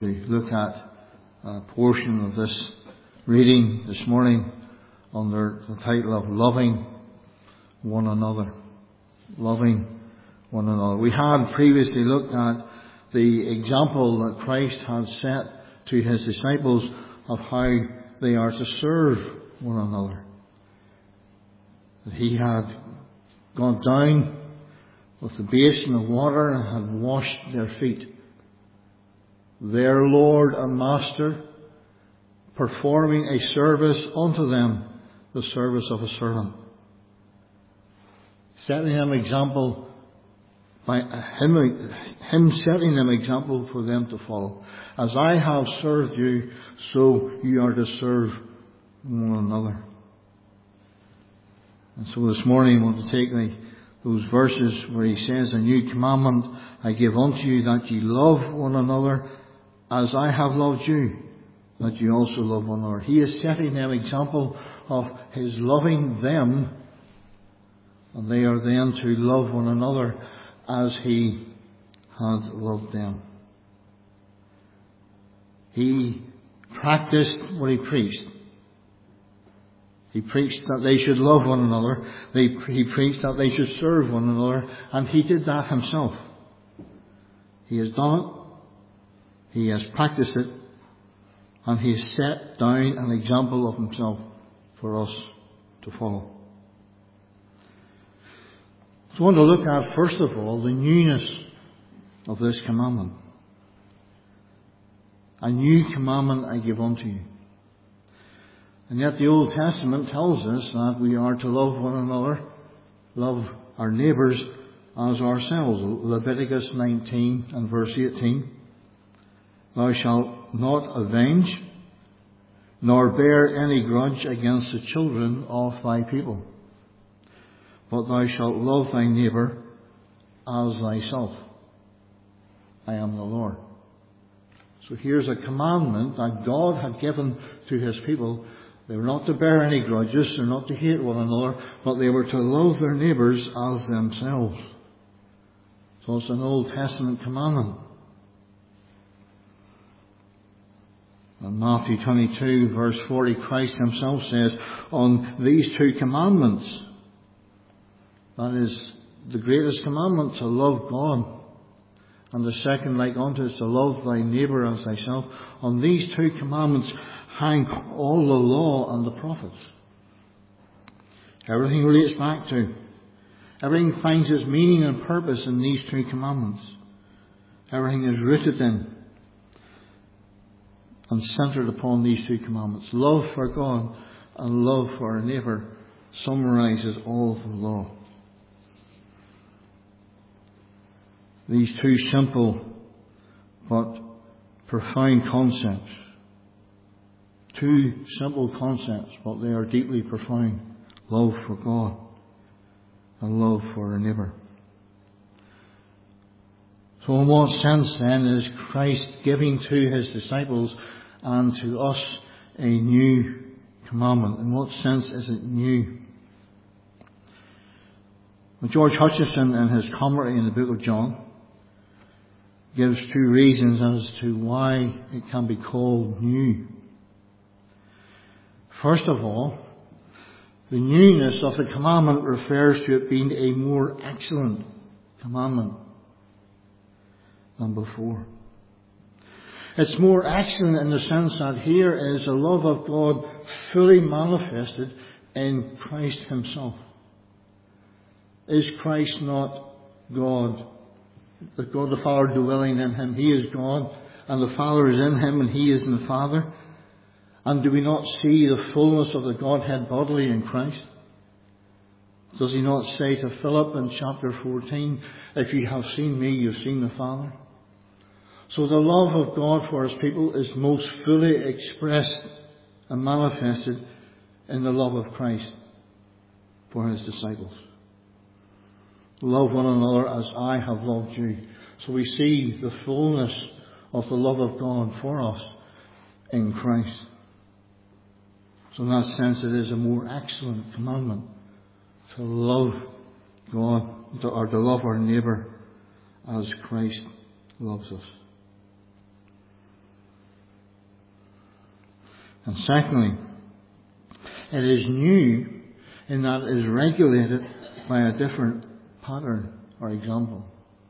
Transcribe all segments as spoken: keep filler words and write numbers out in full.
We look at a portion of this reading this morning under the title of Loving One Another. Loving one another. We had previously looked at the example that Christ had set to his disciples of how they are to serve one another. That he had gone down with the basin of water and had washed their feet. Their Lord and Master, performing a service unto them, the service of a servant. Setting them example by him, him setting them example for them to follow. As I have served you, so you are to serve one another. And so this morning I want to take the, those verses where he says, a new commandment I give unto you, that ye love one another as I have loved you, that you also love one another. He is setting them example of his loving them, and they are then to love one another as he had loved them. He practiced what he preached. He preached that they should love one another. They, he preached that they should serve one another, and he did that himself. He has done it. He has practiced it, and he has set down an example of himself for us to follow. So I want to look at, first of all, the newness of this commandment. A new commandment I give unto you. And yet the Old Testament tells us that we are to love one another, love our neighbours as ourselves. Leviticus nineteen and verse eighteen. Thou shalt not avenge, nor bear any grudge against the children of thy people, but thou shalt love thy neighbour as thyself. I am the Lord. So here's a commandment that God had given to his people. They were not to bear any grudges, they're not to hate one another, but they were to love their neighbours as themselves. So it's an Old Testament commandment. In Matthew twenty-two verse forty, Christ himself says, on these two commandments, that is the greatest commandment, to love God, and the second like unto is to love thy neighbour as thyself. On these two commandments hang all the law and the prophets. Everything relates back to. Everything finds its meaning and purpose in these two commandments. Everything is rooted in and centred upon these two commandments. Love for God and love for our neighbour summarises all of the law. These two simple but profound concepts. Two simple concepts, but they are deeply profound. Love for God and love for our neighbour. So in what sense then is Christ giving to his disciples and to us a new commandment? In what sense is it new? Well, George Hutcheson, in his commentary in the book of John, gives two reasons as to why it can be called new. First of all, the newness of the commandment refers to it being a more excellent commandment than before. It's more excellent in the sense that here is the love of God fully manifested in Christ himself. Is Christ not God? The God the Father dwelling in him. He is God, and the Father is in him, and he is in the Father. And do we not see the fullness of the Godhead bodily in Christ? Does he not say to Philip in chapter fourteen, if you have seen me, you've seen the Father? So the love of God for his people is most fully expressed and manifested in the love of Christ for his disciples. Love one another as I have loved you. So we see the fullness of the love of God for us in Christ. So in that sense it is a more excellent commandment to love God, or to love our neighbour as Christ loves us. And secondly, it is new in that it is regulated by a different pattern or example.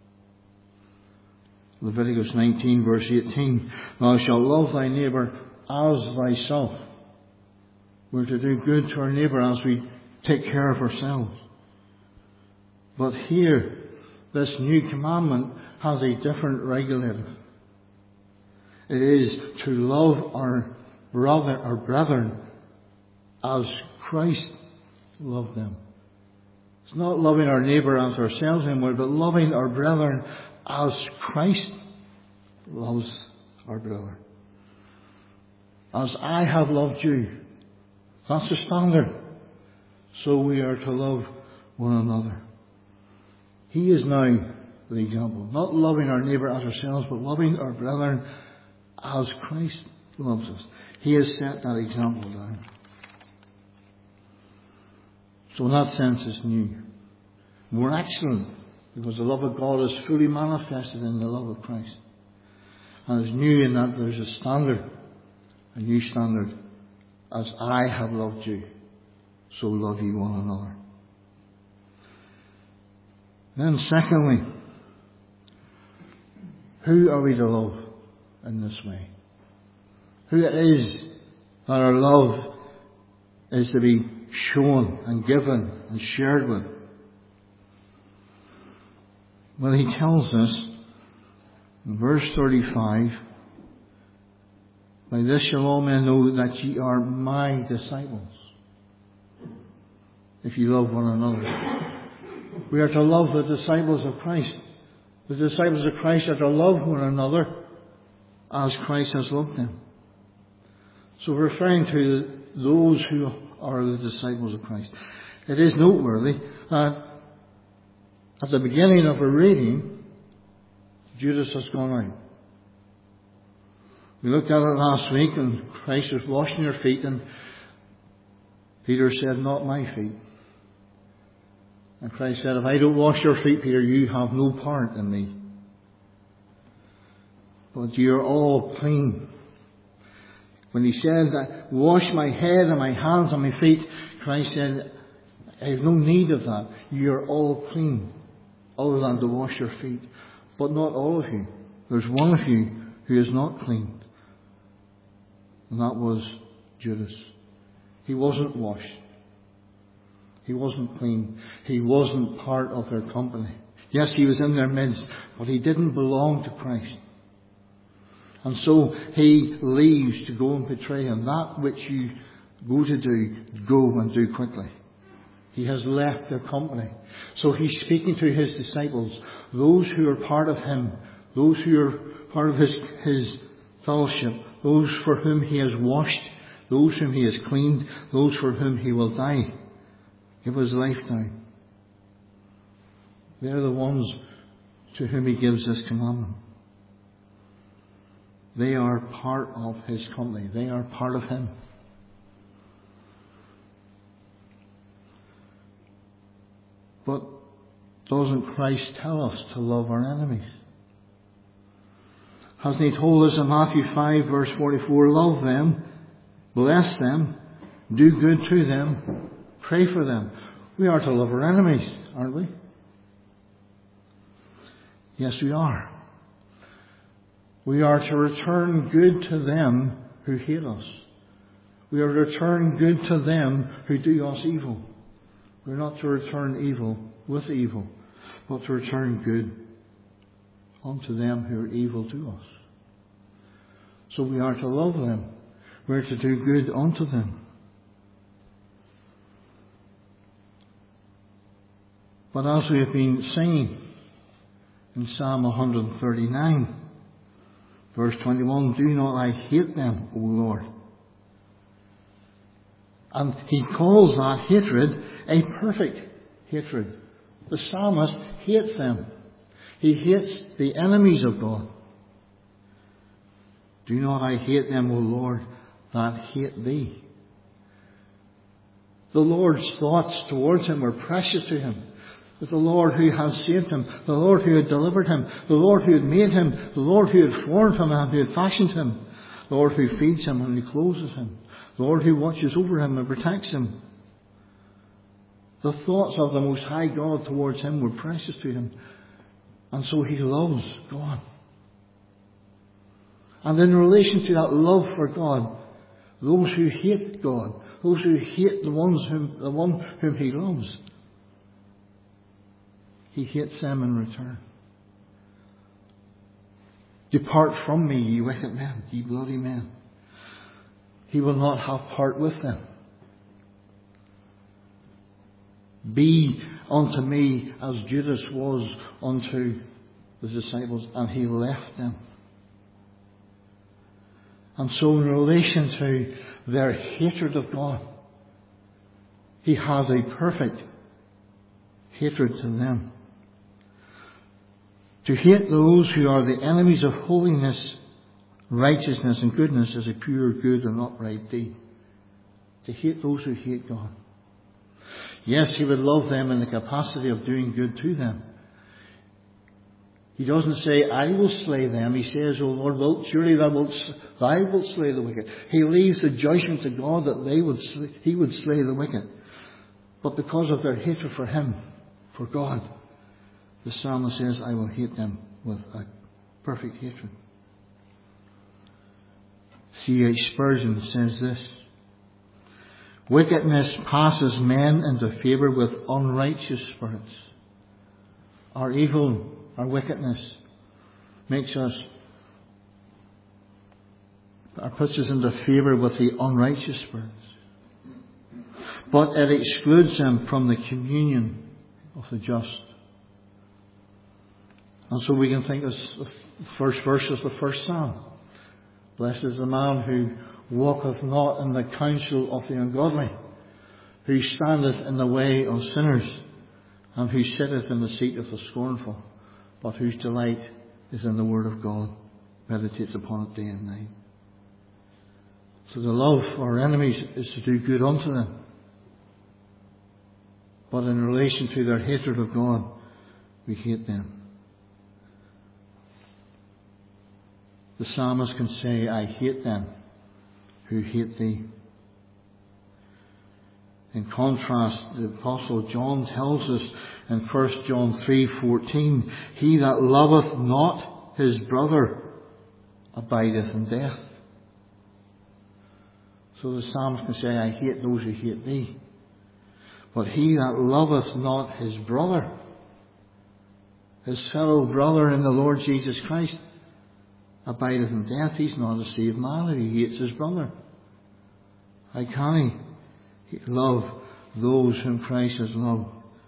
Leviticus nineteen verse eighteen, thou shalt love thy neighbour as thyself. We're to do good to our neighbour as we take care of ourselves. But here, this new commandment has a different regulator. It is to love our brother, our brethren, as Christ loved them. It's not loving our neighbour as ourselves anymore, but loving our brethren as Christ loves our brother. As I have loved you. That's the standard. So we are to love one another. He is now the example. Not loving our neighbour as ourselves, but loving our brethren as Christ loves us. He has set that example down. So in that sense it's new. More excellent, because the love of God is fully manifested in the love of Christ. And it's new in that there's a standard, a new standard. As I have loved you, so love ye one another. Then secondly, who are we to love in this way? Who it is that our love is to be shown and given and shared with? Well, he tells us in verse thirty-five, by this shall all men know that ye are my disciples, if you love one another. We are to love the disciples of Christ. The disciples of Christ are to love one another as Christ has loved them. So referring to those who are the disciples of Christ. It is noteworthy that at the beginning of our reading, Judas has gone out. We looked at it last week, and Christ was washing their feet, and Peter said, not my feet. And Christ said, if I don't wash your feet, Peter, you have no part in me. But you're all clean. When he said that, wash my head and my hands and my feet, Christ said, I have no need of that. You're all clean, other than to wash your feet. But not all of you. There's one of you who is not clean. And that was Judas. He wasn't washed. He wasn't clean. He wasn't part of their company. Yes, he was in their midst, but he didn't belong to Christ. And so he leaves to go and betray him. That which you go to do, go and do quickly. He has left their company. So he's speaking to his disciples, those who are part of him, those who are part of his, his fellowship, those for whom he has washed, those whom he has cleaned, those for whom he will die. Give his life now. They're the ones to whom he gives this commandment. They are part of his company. They are part of him. But doesn't Christ tell us to love our enemies? Hasn't he told us in Matthew five verse forty-four, love them, bless them, do good to them, pray for them. We are to love our enemies, aren't we? Yes, we are. We are to return good to them who hate us. We are to return good to them who do us evil. We're not to return evil with evil, but to return good unto them who are evil to us. So we are to love them. We're to do good unto them. But as we have been singing in Psalm one thirty-nine, verse twenty-one, do not I hate them, O Lord. And he calls that hatred a perfect hatred. The psalmist hates them. He hates the enemies of God. Do not I hate them, O Lord, that hate thee. The Lord's thoughts towards him were precious to him. That the Lord who has saved him, the Lord who had delivered him, the Lord who had made him, the Lord who had formed him and who had fashioned him, Lord who feeds him and who clothes him, Lord who watches over him and protects him. The thoughts of the Most High God towards him were precious to him, and so he loves God. And in relation to that love for God, those who hate God, those who hate the ones whom the one whom he loves, he hates them in return. Depart from me, ye wicked men, ye bloody men. He will not have part with them. Be unto me as Judas was unto the disciples, and he left them. And so in relation to their hatred of God, he has a perfect hatred to them. To hate those who are the enemies of holiness, righteousness and goodness is a pure, good and upright deed. To hate those who hate God. Yes, he would love them in the capacity of doing good to them. He doesn't say, I will slay them. He says, O Lord, wilt, surely thou wilt, thou wilt slay the wicked. He leaves the judgment to God that they would slay, he would slay the wicked. But because of their hatred for him, for God, the psalmist says, I will hate them with a perfect hatred. C H Spurgeon says this: wickedness passes men into favour with unrighteous spirits. Our evil, our wickedness makes us, or puts us into favour with the unrighteous spirits. But it excludes them from the communion of the just. And so we can think of the first verse of the first psalm. Blessed is the man who walketh not in the counsel of the ungodly, who standeth in the way of sinners, and who sitteth in the seat of the scornful, but whose delight is in the word of God, meditates upon it day and night. So the love for our enemies is to do good unto them. But in relation to their hatred of God, we hate them. The psalmist can say, I hate them who hate thee. In contrast, the Apostle John tells us in First John three fourteen, he that loveth not his brother abideth in death. So the psalmist can say, I hate those who hate thee. But he that loveth not his brother, his fellow brother in the Lord Jesus Christ, abideth in death. He's not a saved man if he hates his brother. How can he love those whom Christ has loved?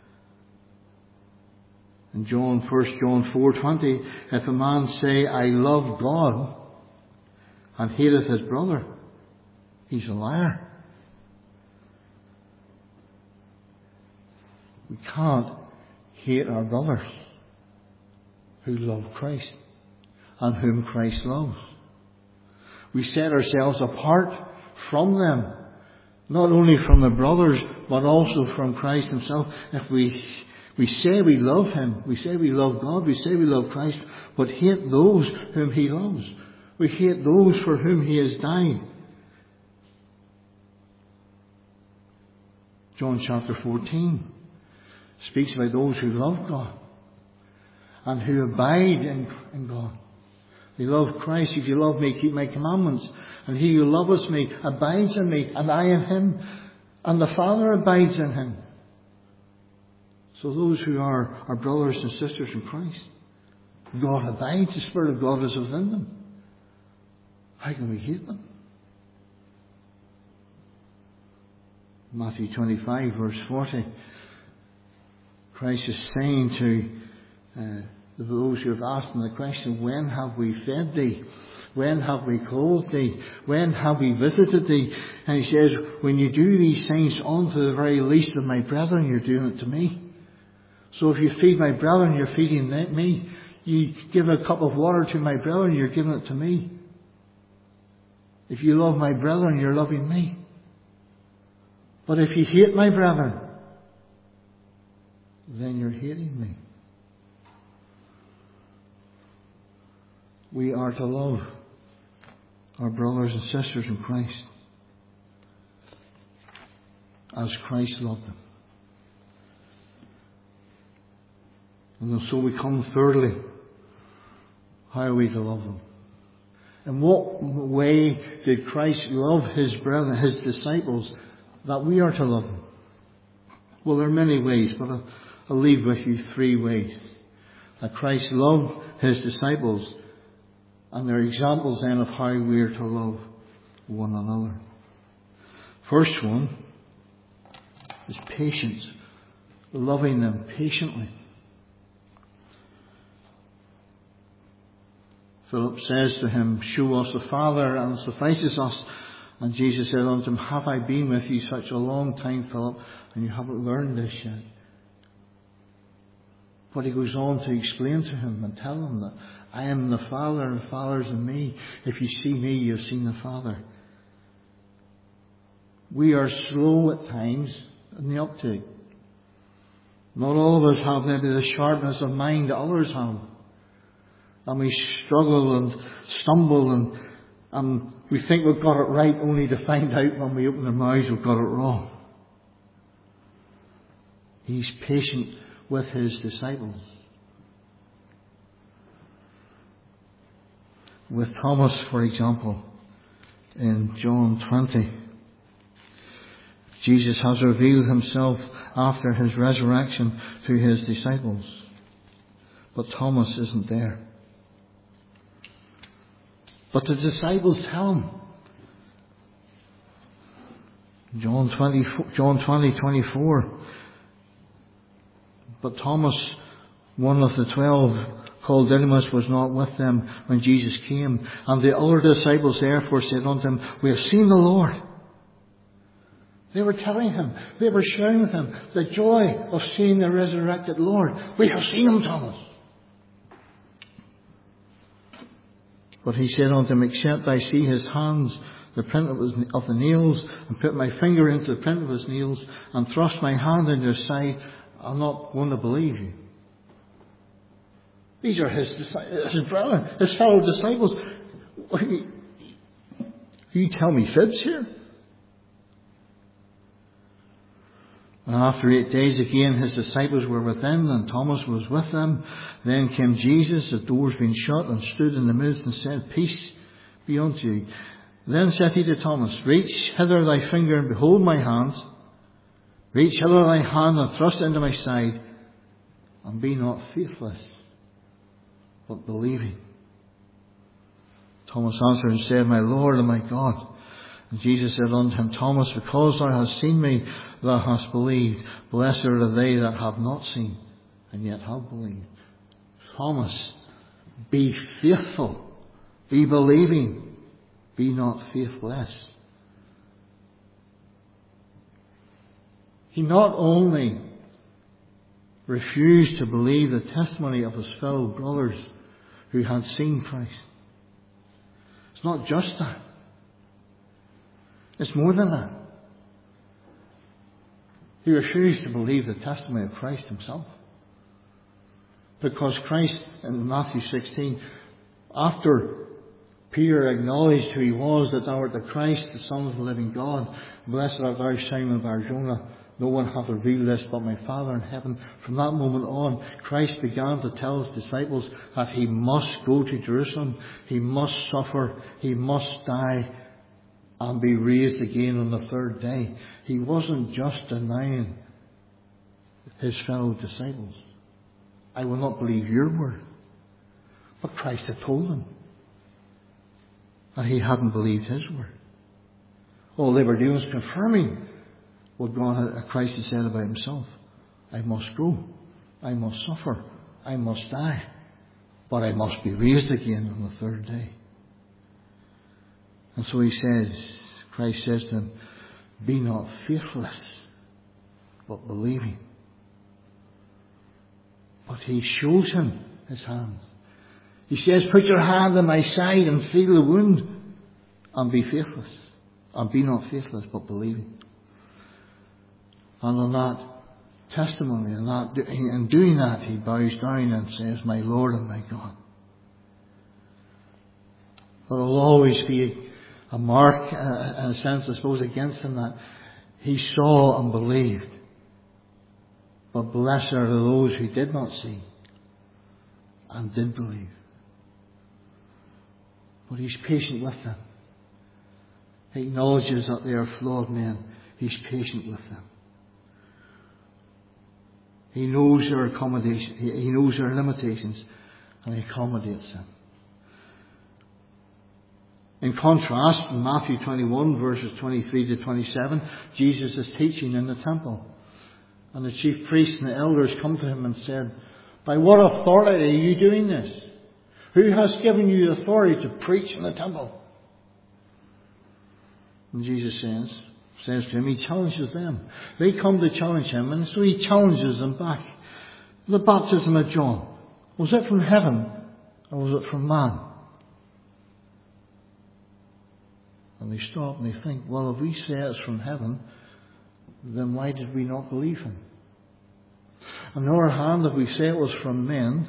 In John, First John four twenty, if a man say, I love God, and hateth his brother, he's a liar. We can't hate our brothers who love Christ and whom Christ loves. We set ourselves apart from them, not only from the brothers, but also from Christ himself. If we we say we love him, we say we love God, we say we love Christ, but hate those whom he loves. We hate those for whom he has died. John chapter fourteen speaks about those who love God and who abide in, in God. They love Christ. If you love me, keep my commandments. And he who loveth me abides in me, and I in him, and the Father abides in him. So those who are our brothers and sisters in Christ, God abides, the Spirit of God is within them. How can we hate them? Matthew twenty-five verse forty, Christ is saying to uh, those who have asked him the question, when have we fed thee? When have we clothed thee? When have we visited thee? And he says, when you do these things unto the very least of my brethren, you're doing it to me. So if you feed my brethren, you're feeding me. You give a cup of water to my brethren, you're giving it to me. If you love my brethren, you're loving me. But if you hate my brethren, then you're hating me. We are to love our brothers and sisters in Christ as Christ loved them. And so we come thirdly, how are we to love them? In what way did Christ love his brethren, his disciples, that we are to love them? Well, there are many ways, but I'll, I'll leave with you three ways that Christ loved his disciples, and they're examples then of how we are to love one another. First one is patience, loving them patiently. Philip says to him, "Show us the Father, and it suffices us." And Jesus said unto him, "Have I been with you such a long time, Philip, and you haven't learned this yet?" But he goes on to explain to him and tell him that I am the Father, and the Father is in me. If you see me, you have seen the Father. We are slow at times in the uptake. Not all of us have maybe the sharpness of mind that others have. And we struggle and stumble and, and we think we've got it right, only to find out when we open our mouths we've got it wrong. He's patient with his disciples. With Thomas, for example, in John twenty, Jesus has revealed himself after his resurrection to his disciples. But Thomas isn't there. But the disciples tell him. John twenty, John twenty, twenty-four. But Thomas, one of the twelve, called Didymus, was not with them when Jesus came. And the other disciples therefore said unto him, "We have seen the Lord." They were telling him, they were sharing with him the joy of seeing the resurrected Lord. "We have seen him, Thomas." But he said unto him, "Except I see his hands, the print of, his, of the nails, and put my finger into the print of his nails, and thrust my hand into his side, I'm not going to believe you." These are his, his brethren, his fellow disciples. You tell me fibs here? And after eight days again his disciples were within, and Thomas was with them. Then came Jesus, the doors being shut, and stood in the midst, and said, "Peace be unto you." Then said he to Thomas, "Reach hither thy finger, and behold my hands. Reach hither thy hand, and thrust it into my side. And be not faithless, but believing." Thomas answered and said, "My Lord and my God." And Jesus said unto him, "Thomas, because thou hast seen me, thou hast believed. Blessed are they that have not seen, and yet have believed." Thomas, be faithful, be believing, be not faithless. He not only refused to believe the testimony of his fellow brothers who had seen Christ. It's not just that. It's more than that. He refused to believe the testimony of Christ himself. Because Christ, in Matthew sixteen, after Peter acknowledged who he was, that thou art the Christ, the Son of the living God, "Blessed art thou, Simon Bar-Jonah, no one hath revealed this but my Father in heaven." From that moment on, Christ began to tell his disciples that he must go to Jerusalem, he must suffer, he must die, and be raised again on the third day. He wasn't just denying his fellow disciples, "I will not believe your word." But Christ had told them that he hadn't believed his word. All they were doing was confirming what God, Christ had said about himself. "I must go, I must suffer, I must die, but I must be raised again on the third day." And so he says, Christ says to him, "Be not faithless, but believing." But he shows him his hands. He says, "Put your hand in my side and feel the wound, and be faithless. And be not faithless, but believing." And on that testimony, and that, in doing that, he bows down and says, "My Lord and my God." But it will always be a mark, in a sense, I suppose, against him that he saw and believed. But blessed are those who did not see and did believe. But he's patient with them. He acknowledges that they are flawed men. He's patient with them. He knows their accommodation. He knows their limitations, and he accommodates them. In contrast, in Matthew twenty-one, verses twenty-three to twenty-seven, Jesus is teaching in the temple. And the chief priests and the elders come to him and said, "By what authority are you doing this? Who has given you authority to preach in the temple?" And Jesus says, says to him, he challenges them. They come to challenge him, and so he challenges them back. The baptism of John, was it from heaven or was it from man? And they stop and they think, well, if we say it's from heaven, then why did we not believe him? On the other hand, if we say it was from men,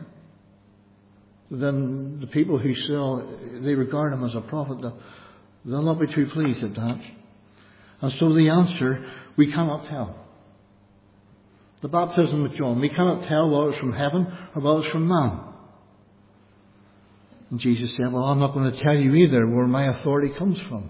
then the people who say they regard him as a prophet, they'll not be too pleased at that. And so the answer, we cannot tell. The baptism of John, we cannot tell whether it's from heaven or whether it's from man. And Jesus said, well, I'm not going to tell you either where my authority comes from.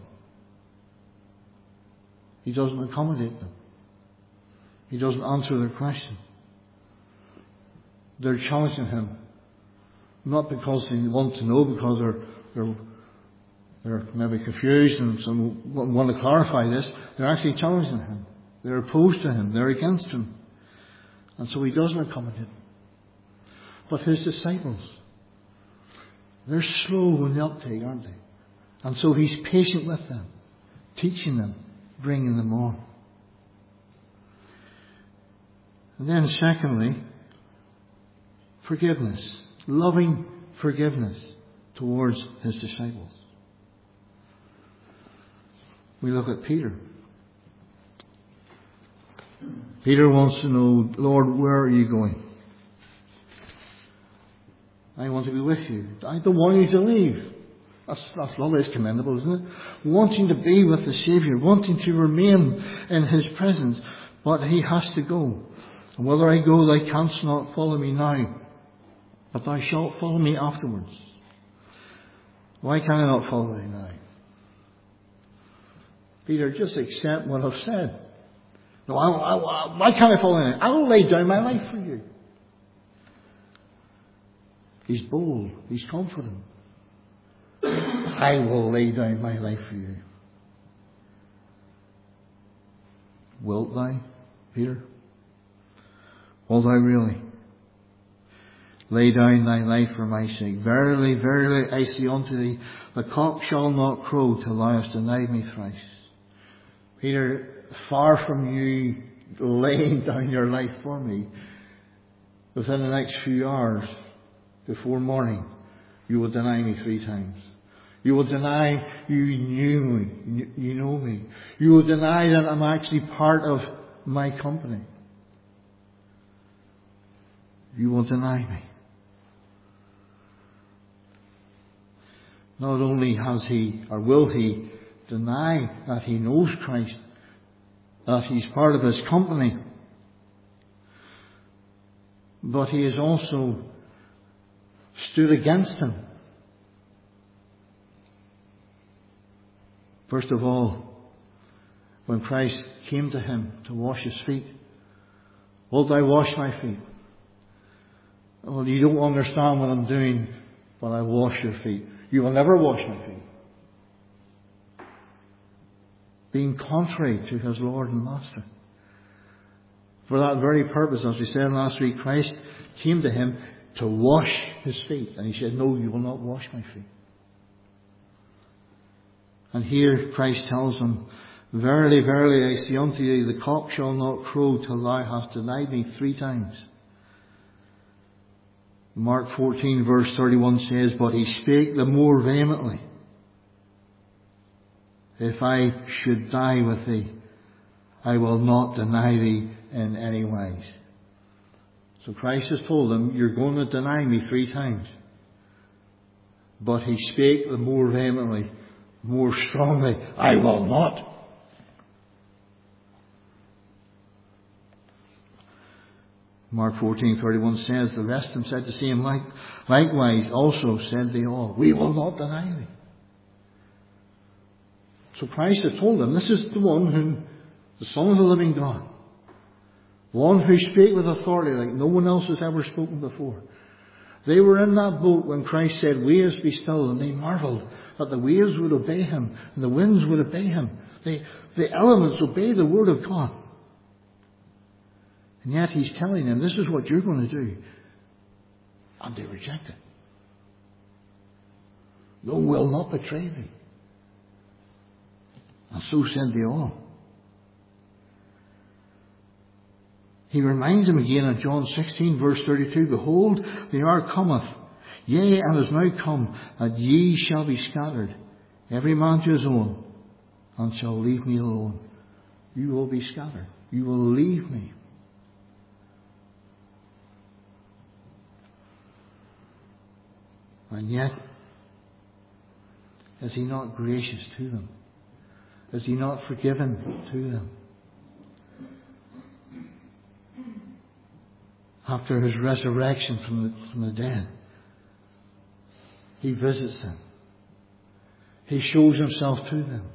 He doesn't accommodate them. He doesn't answer their question. They're challenging him. Not because they want to know, because they're, they're, they're maybe confused and some want to clarify this. They're actually challenging him. They're opposed to him. They're against him. And so he doesn't accommodate them. But his disciples, they're slow in the uptake, aren't they? And so he's patient with them, teaching them, bringing them on. And then secondly, forgiveness. Loving forgiveness towards his disciples. We look at Peter. Peter wants to know, Lord, where are you going? I want to be with you. I don't want you to leave. That's, that's lovely. It's commendable, isn't it? Wanting to be with the Saviour. Wanting to remain in his presence. But he has to go. And whether I go, thou canst not follow me now, but thou shalt follow me afterwards. Why can I not follow thee now? Peter, just accept what I've said. No, I, I, why can't I follow thee now? I will lay down my life for you. He's bold. He's confident. I will lay down my life for you. Wilt thou, Peter? Wilt thou really lay down thy life for my sake? Verily, verily, I say unto thee, the cock shall not crow till thou hast denied me thrice. Peter, far from you laying down your life for me, within the next few hours, before morning, you will deny me three times. You will deny you knew me, you know me. You will deny that I'm actually part of my company. You will deny me. Not only has he, or will he, deny that he knows Christ, that he's part of his company, but he has also stood against him. First of all, when Christ came to him to wash his feet, wilt thou wash my feet? Well, you don't understand what I'm doing, but I wash your feet. You will never wash my feet. Being contrary to his Lord and Master. For that very purpose, as we said last week, Christ came to him to wash his feet. And he said, no, you will not wash my feet. And here Christ tells him, verily, verily, I say unto thee, the cock shall not crow till thou hast denied me three times. Mark fourteen verse thirty-one says, but he spake the more vehemently, if I should die with thee, I will not deny thee in any wise. So Christ has told him, you're going to deny me three times. But he spake the more vehemently, more strongly, I will not. Mark fourteen thirty-one says, the rest of them said the same. Like, likewise also said they all, we will not deny thee. So Christ has told them, this is the one whom, the Son of the living God, the one who spake with authority like no one else has ever spoken before. They were in that boat when Christ said, waves be still, and they marveled that the waves would obey him and the winds would obey him. They, the elements obey the word of God. And yet he's telling them, this is what you're going to do. And they reject it. No, will not betray thee. And so said they all. He reminds them again in John sixteen verse thirty-two, behold, the hour cometh, yea, and is now come, that ye shall be scattered, every man to his own, and shall leave me alone. You will be scattered. You will leave me. And yet, is he not gracious to them? Is he not forgiven to them? After his resurrection from the, from the dead, he visits them. He shows himself to them.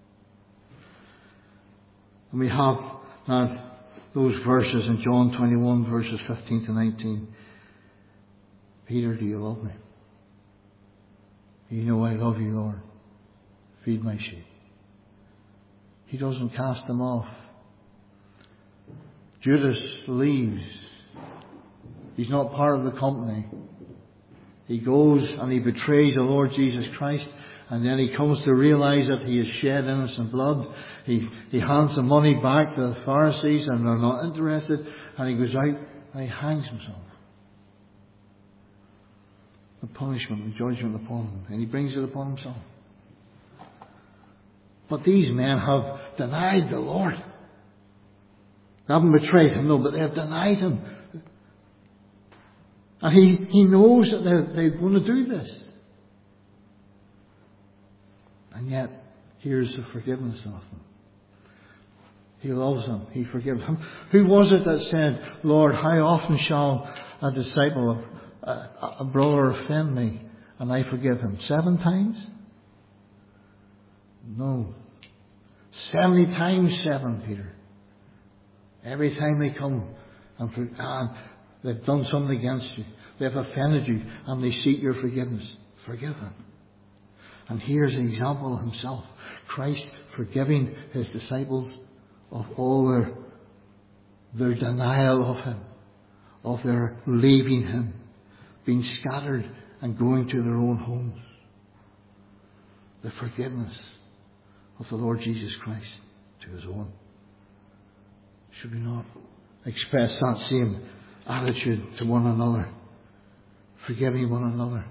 And we have now those verses in John twenty-one, verses fifteen to nineteen. Peter, do you love me? You know I love you, Lord. Feed my sheep. He doesn't cast them off. Judas leaves. He's not part of the company. He goes and he betrays the Lord Jesus Christ, and then he comes to realize that he has shed innocent blood. He, he hands the money back to the Pharisees, and they're not interested, and he goes out and he hangs himself. The punishment, the judgment upon him, and he brings it upon himself. But these men have denied the Lord. They haven't betrayed him, no, but they have denied him. And he, he knows that they're, they're going to do this. And yet, here's the forgiveness of them. He loves them. He forgives them. Who was it that said, Lord, how often shall a disciple, a, a brother offend me, and I forgive him? Seven times? No. Seventy times seven, Peter. Every time they come and, and they've done something against you, they've offended you, and they seek your forgiveness, forgive them. And here's an example of himself. Christ forgiving his disciples of all their, their denial of him, of their leaving him, being scattered and going to their own homes. The forgiveness of the Lord Jesus Christ to his own. Should we not express that same attitude to one another, forgiving one another?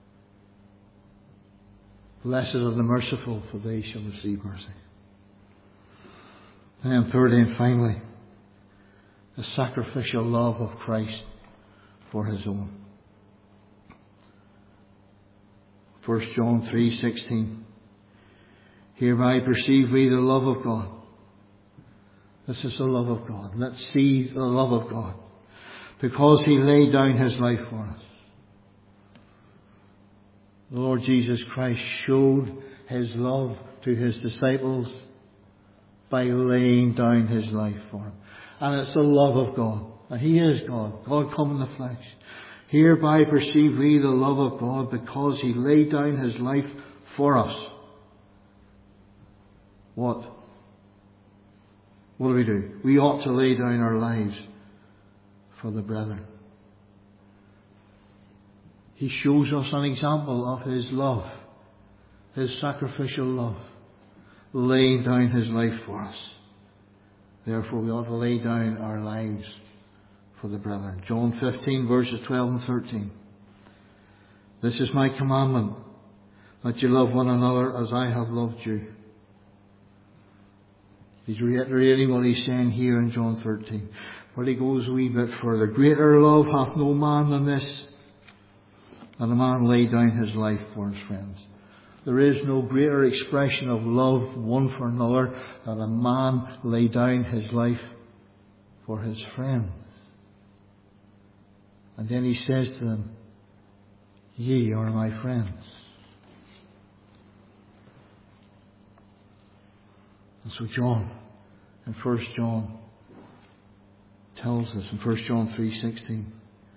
Blessed are the merciful, for they shall receive mercy. And then thirdly and finally, the sacrificial love of Christ for his own. First John three sixteen. Hereby perceive we the love of God. This is the love of God. Let's see the love of God. Because he laid down his life for us. The Lord Jesus Christ showed his love to his disciples by laying down his life for them. And it's the love of God. And he is God. God come in the flesh. Hereby perceive we the love of God, because he laid down his life for us. What? What do we do? We ought to lay down our lives for the brethren. He shows us an example of his love, his sacrificial love, laying down his life for us. Therefore we ought to lay down our lives for the brethren. John fifteen verses twelve and thirteen. This is my commandment, that you love one another as I have loved you. He's reiterating what he's saying here in John thirteen. But he goes a wee bit further. Greater love hath no man than this, that a man lay down his life for his friends. There is no greater expression of love one for another than a man lay down his life for his friends. And then he says to them, ye are my friends. And so John, in First John, tells us in First John three sixteen,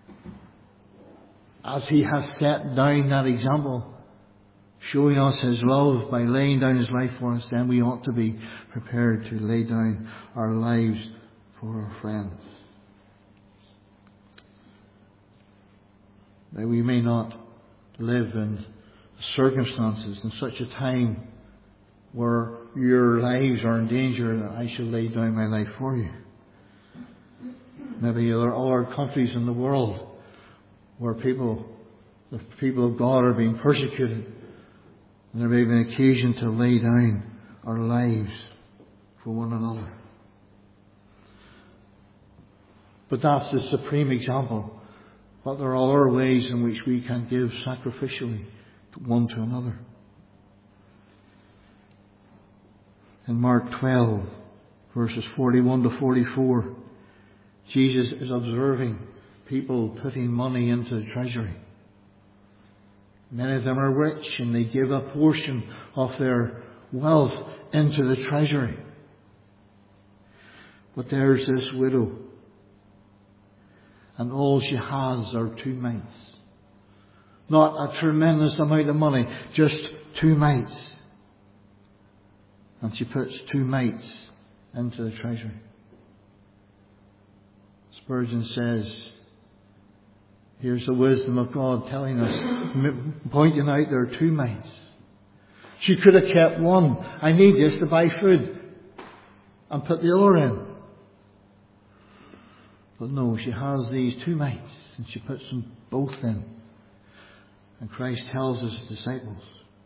as he has set down that example, showing us his love by laying down his life for us, then we ought to be prepared to lay down our lives for our friends. That we may not live in circumstances in such a time where your lives are in danger that I shall lay down my life for you. Maybe there are other countries in the world where people, the people of God are being persecuted, and there may be an occasion to lay down our lives for one another. But that's the supreme example. But there are other ways in which we can give sacrificially one to another. In Mark twelve, verses forty-one to forty-four, Jesus is observing people putting money into the treasury. Many of them are rich and they give a portion of their wealth into the treasury. But there's this widow, and all she has are two mites. Not a tremendous amount of money, just two mites. And she puts two mites into the treasury. Spurgeon says, here's the wisdom of God telling us, pointing out there are two mites. She could have kept one. I need this to buy food. And put the other in. But no, she has these two mites and she puts them both in. And Christ tells his disciples,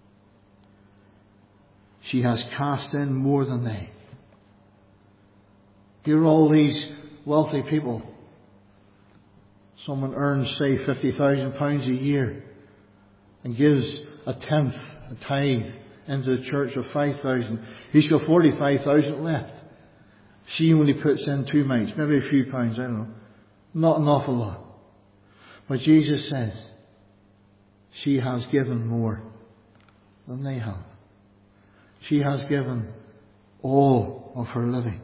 she has cast in more than they. Here are all these wealthy people. Someone earns, say, fifty thousand pounds a year and gives a tenth, a tithe, into the church of five thousand. He's got forty-five thousand left. She only puts in two mites, maybe a few pounds, I don't know. Not an awful lot. But Jesus says, she has given more than they have. She has given all of her living.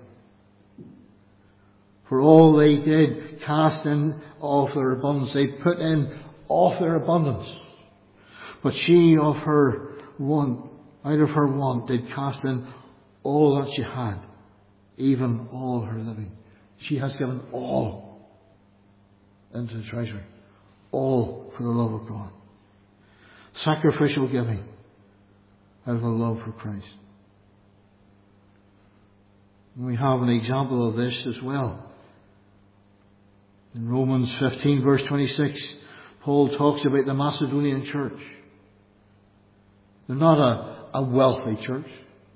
For all they did cast in of their abundance. They put in of their abundance. But she of her want, out of her want, did cast in all that she had. Even all her living. She has given all into the treasury. All for the love of God. Sacrificial giving out of a love for Christ. And we have an example of this as well. In Romans fifteen verse twenty-six, Paul talks about the Macedonian church. They're not a, a wealthy church.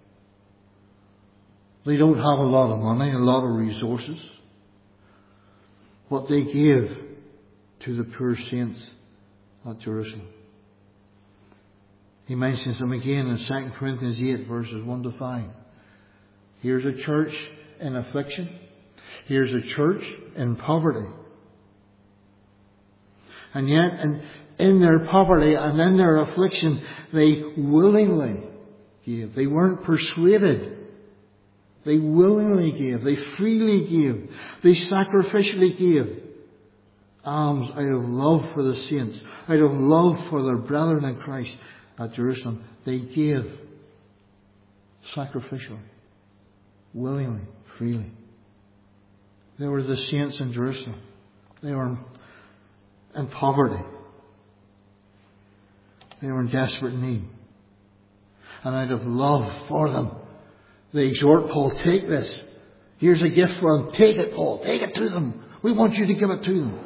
They don't have a lot of money, a lot of resources. What they give to the poor saints at Jerusalem. He mentions them again in Second Corinthians eight verses one to five. Here's a church in affliction. Here's a church in poverty. And yet, in, in their poverty and in their affliction, they willingly gave. They weren't persuaded. They willingly gave. They freely gave. They sacrificially gave. Alms out of love for the saints. Out of love for their brethren in Christ at Jerusalem. They gave sacrificially. Willingly. Freely. They were the saints in Jerusalem. They were in poverty. They were in desperate need. And out of love for them, they exhort Paul, take this. Here's a gift for them. Take it, Paul. Take it to them. We want you to give it to them.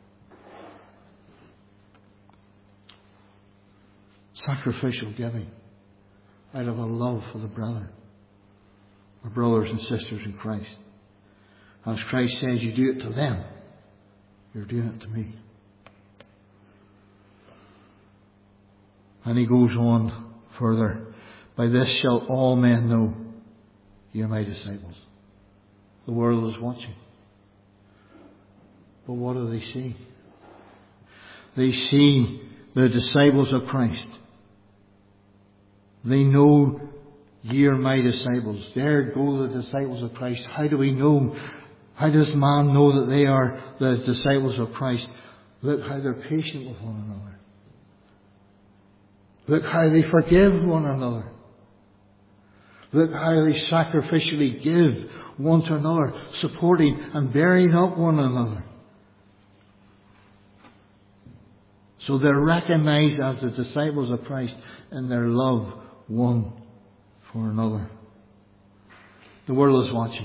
Sacrificial giving out of a love for the brethren, our brothers and sisters in Christ. As Christ says, you do it to them, you're doing it to me. And he goes on further. By this shall all men know you are my disciples. The world is watching. But what do they see? They see the disciples of Christ. They know ye are my disciples. There go the disciples of Christ. How do we know? How does man know that they are the disciples of Christ? Look how they're patient with one another. Look how they forgive one another. Look how they sacrificially give one to another, supporting and bearing up one another. So they're recognized as the disciples of Christ in their love one for another. The world is watching.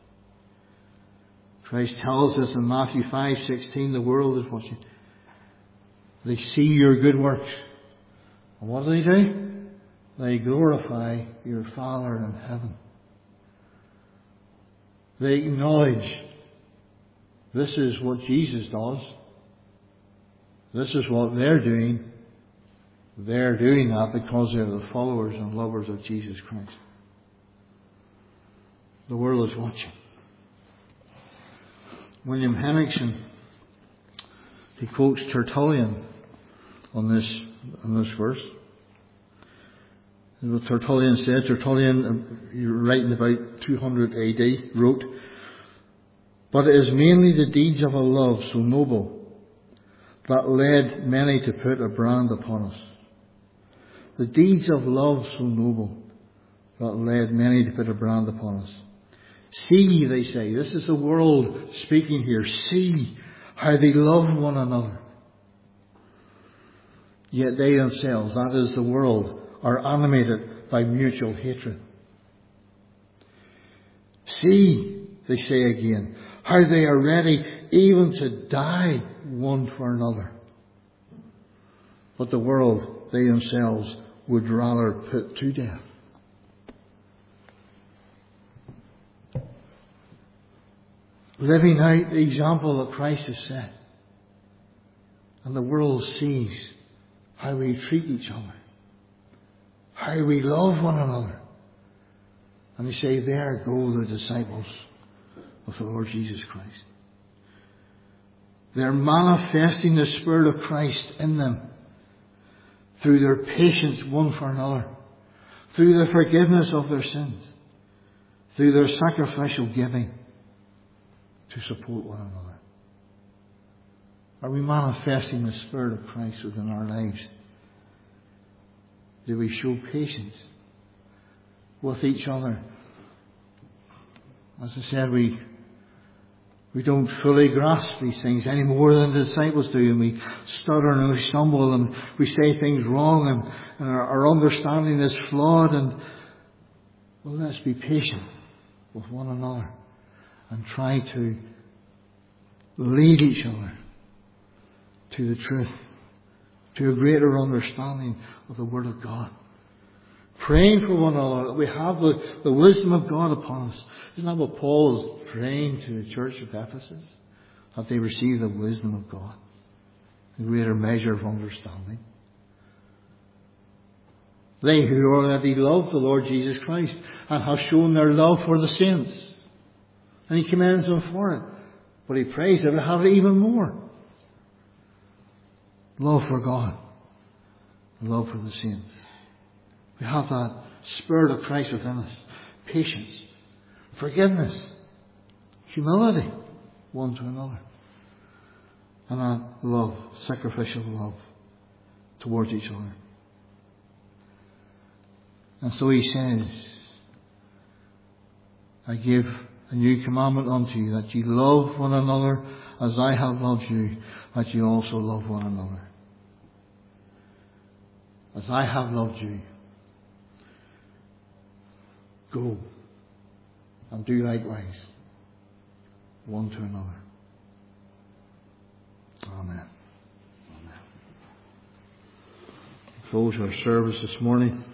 Christ tells us in Matthew five sixteen, the world is watching. They see your good works. And what do they do? They glorify your Father in heaven. They acknowledge this is what Jesus does. This is what they're doing. They're doing that because they're the followers and lovers of Jesus Christ. The world is watching. William Henrickson, he quotes Tertullian on this, on this verse. And what Tertullian said, Tertullian, writing about two hundred A D, wrote, "But it is mainly the deeds of a love so noble that led many to put a brand upon us. The deeds of love so noble that led many to put a brand upon us. See," they say, this is the world speaking here, "see how they love one another. Yet they themselves, that is the world, are animated by mutual hatred. See," they say again, "how they are ready even to die one for another. But the world, they themselves, would rather put to death." Living out the example that Christ has set. And the world sees how we treat each other. How we love one another. And they say, there go the disciples of the Lord Jesus Christ. They're manifesting the Spirit of Christ in them through their patience one for another, through the forgiveness of their sins, through their sacrificial giving to support one another. Are we manifesting the Spirit of Christ within our lives? Do we show patience with each other? As I said, we we don't fully grasp these things any more than the disciples do, and we stutter and we stumble and we say things wrong, and, and our, our understanding is flawed. And well, let's be patient with one another and try to lead each other to the truth, to a greater understanding of the Word of God. Praying for one another, that we have the, the wisdom of God upon us. Isn't that what Paul is praying to the church of Ephesus? That they receive the wisdom of God, a greater measure of understanding. They who already love the Lord Jesus Christ and have shown their love for the saints. And he commends them for it. But he prays that we have it even more. Love for God. Love for the saints. We have that Spirit of Christ within us. Patience. Forgiveness. Humility. One to another. And that love. Sacrificial love. Towards each other. And so he says, I give a new commandment unto you, that ye love one another as I have loved you, that ye also love one another. As I have loved you, go and do likewise one to another. Amen. Amen. Close our service this morning.